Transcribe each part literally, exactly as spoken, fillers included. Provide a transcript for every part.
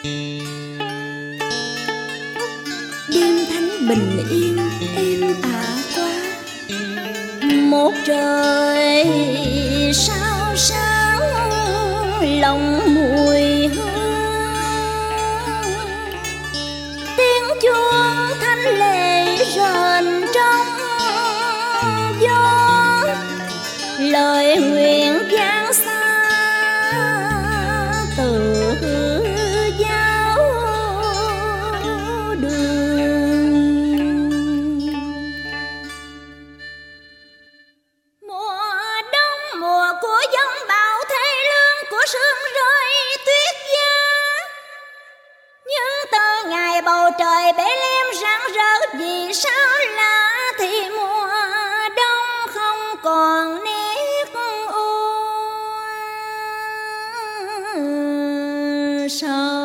Đêm thánh bình yên êm ả quá, một trời sao sáng lòng mùi hương. Tiếng chuông thanh lệ rền trong gió, lời nguyện vang xa từ giáo đường. Mùa đông mùa của giông bão thê lương, của sương rơi tuyết giá, nhưng từ ngày bầu trời bể lem rạng rỡ, vì sao lạ thì mùa đông không còn nét u sầu.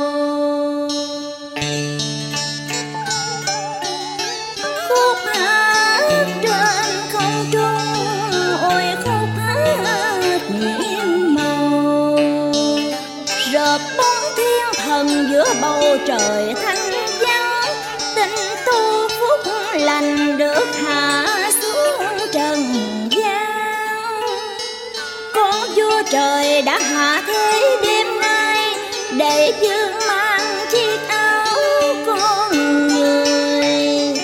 Khúc hát trên không trung, ôi khúc hát nhiệm màu, rợp bóng thiên thần giữa bầu trời thanh vắng. Tình tu phúc lành được hạ xuống trần gian, con vua trời đã hạ thế đêm nay, để dương mang chiếc áo con người.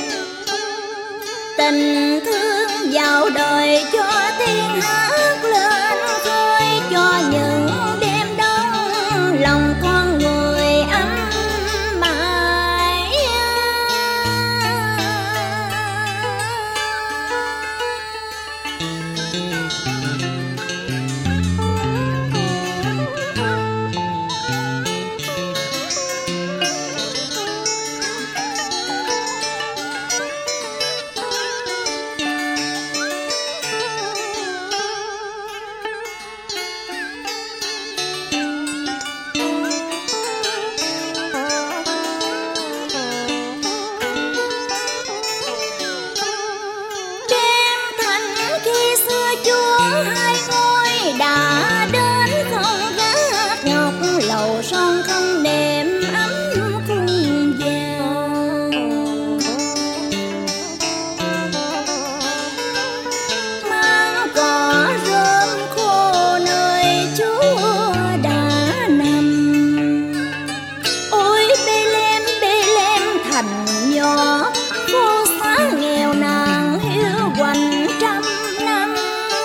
Tình thương vào đời cho tiếng hát lên khơi, cho những đêm đông lòng con người ấm mãi. Đã đến không gác ngọc lầu son không nệm ấm cung vàng, mang cỏ rơm khô nơi Chúa đã nằm. Ôi Bê-lem Bê-lem thành nhỏ, phố xá nghèo nàn hiu quạnh trăm năm.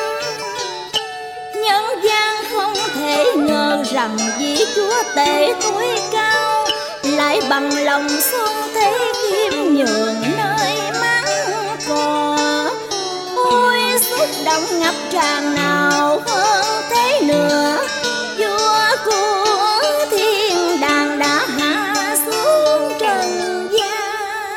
Nhân gian không thể ngờ rằng vì Chúa tể tuổi cao, lại bằng lòng xuân thế khiêm nhường nơi mắng cò. Ôi xúc động ngập tràn nào hơn thế nữa, vua của thiên đàng đã hạ xuống trần gian.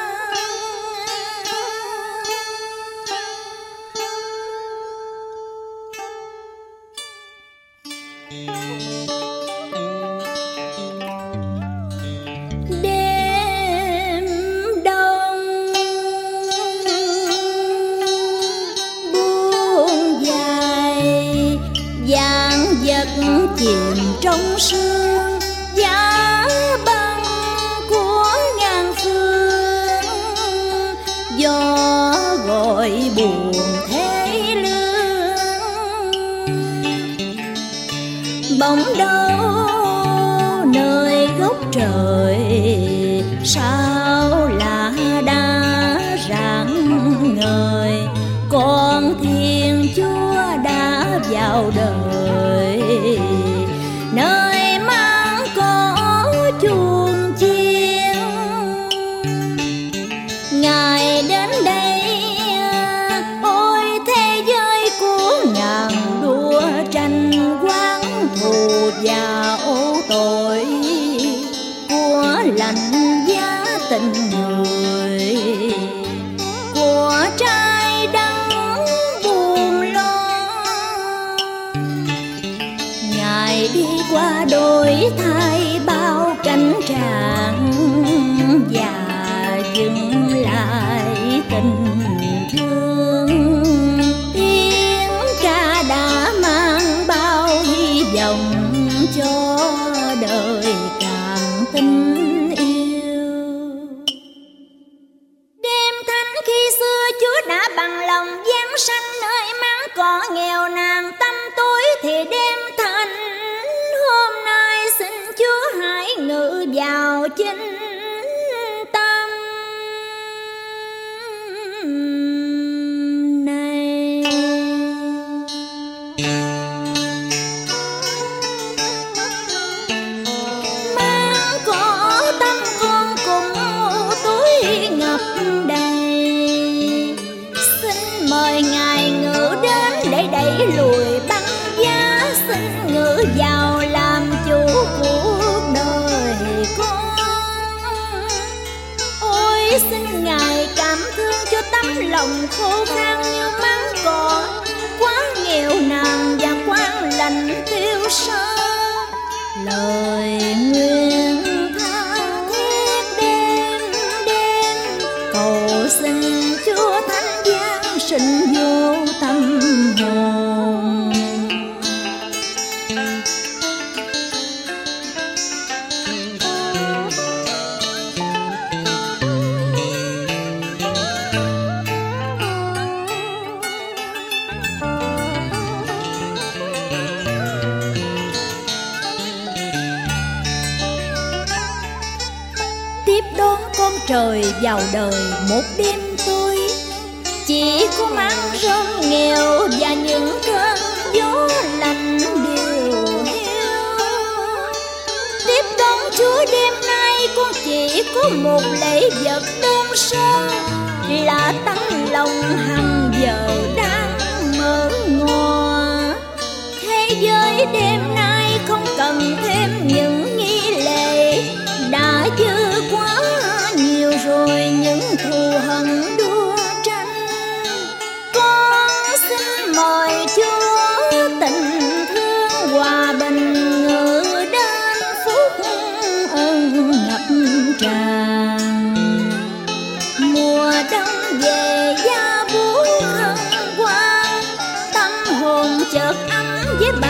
Đêm đông buông dài, vàng vật chìm trong sương, giá băng của ngàn phương. Gió gọi buồn thế lương, bỗng đâu nơi góc trời sao là đã rạng ngời. Con Thiên Chúa đã vào đời, nơi mang có chuông chiên. Ngài đến đây, ôi thế giới của ngàn đua tranh quán thù và ô tội, của lành giá tình người, của trai đắng buồn lo. Ngài đi qua đồi thay bao cánh tràng, và dừng lại tình thương. Tiếng ca đã mang bao hy vọng cho đời càng tình yêu. Đêm thanh khi xưa Chúa đã bằng lòng giáng sanh nơi máng cỏ nghèo nàn tâm tối, thì đêm thanh hôm nay xin Chúa hãy ngự vào chính tâm này. Máng cỏ tâm con cùng túi ngập đầy, xin mời Ngài ngự đến để đẩy lùi băng giá, xin ngự vào làm chủ cuộc đời con. Ôi xin Ngài cảm thương cho tấm lòng khô khan như máng cỏ, quá nghèo nàn và quang lạnh tiêu sơ. Lời nguyện tha thiết đêm đêm, cầu xin Chúa Thánh giáng sinh vô tâm hồn. Tiếp đón con trời vào đời một đêm tối, chỉ có máng rơm nghèo và những cơn gió lạnh điều hiu. Tiếp đón Chúa đêm nay con chỉ có một lễ vật đơn sơ, là tấm lòng hằng giờ đang mở ngòa. Thế giới đêm nay không cần thêm những nghi lễ, đã dư quá nhiều rồi những thù hận đua tranh. Con xin mời Chúa tình thương hòa bình ngự đến, phúc ân ngập tràn. Mùa đông về da buốt hân hoan, tâm hồn chợt ấm với bà